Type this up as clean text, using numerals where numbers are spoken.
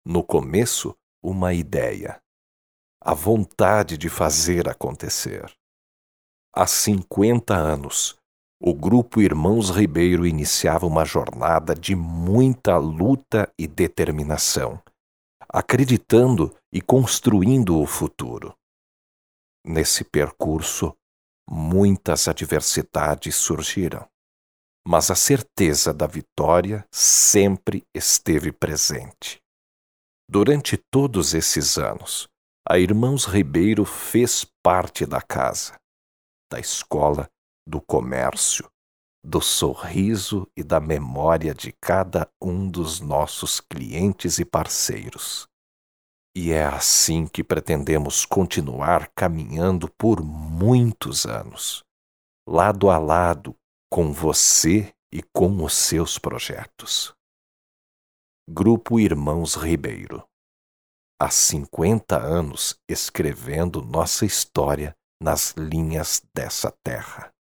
No começo, uma ideia, a vontade de fazer acontecer. Há 50 anos, o Grupo Irmãos Ribeiro iniciava uma jornada de muita luta e determinação, acreditando e construindo o futuro. Nesse percurso, muitas adversidades surgiram, mas a certeza da vitória sempre esteve presente. Durante todos esses anos, a Irmãos Ribeiro fez parte da casa, da escola, do comércio, do sorriso e da memória de cada um dos nossos clientes e parceiros. E é assim que pretendemos continuar caminhando por muitos anos, lado a lado com você e com os seus projetos. Grupo Irmãos Ribeiro. Há 50 anos escrevendo nossa história nas linhas dessa terra.